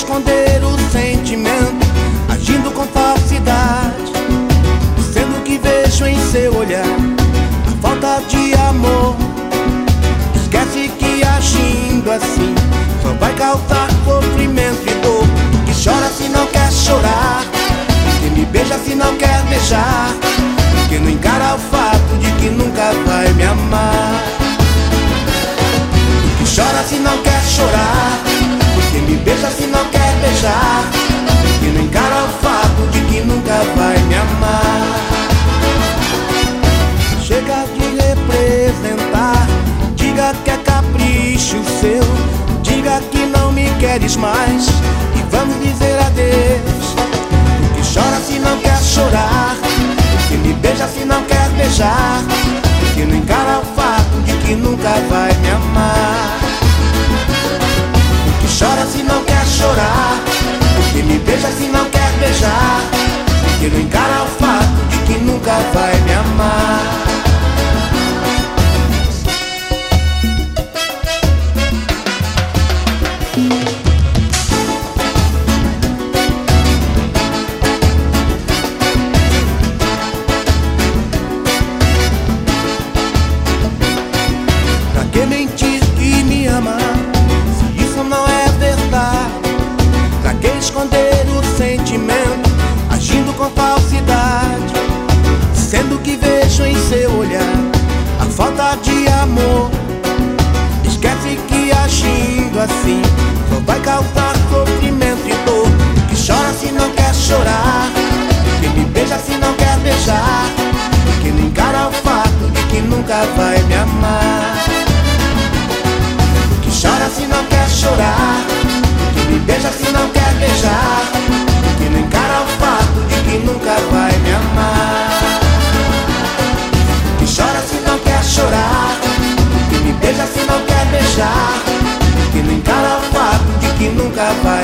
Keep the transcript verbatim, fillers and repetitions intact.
esconder o sentimento, agindo com falsidade, sendo que vejo em seu olhar a falta de amor. Esquece que agindo assim só vai causar sofrimento e dor. Que chora se não quer chorar, que me beija se não quer beijar, que não encara o fato de que nunca vai me amar. Que chora se não quer chorar, que me beija se não quer beijar, que não encara o fato de que nunca vai me amar. Chega de representar, diga que é capricho seu, diga que não me queres mais e vamos dizer adeus. Que chora se não quer chorar, que me beija se não quer beijar, que não encara o fato de que nunca vai me amar. Que chora se não quer chorar, que me beija se não quer beijar, que não encara o fato de que nunca vai me amar. Pra que mentir que me ama, se isso não é verdade? Pra que esconder o sentimento, agindo com falsidade, sendo que vejo em seu olhar a falta de amor? Esquece que agindo assim só vai causar sofrimento e dor. Que chora se não quer chorar, que me beija se não quer beijar, que não encara o fato de que nunca vai me amar. Que chora se não quer chorar, que me beija se não quer beijar, que não encara o fato de que nunca vai me amar. Que chora se não quer chorar, que me beija se não quer beijar, que não encara o fato de que nunca vai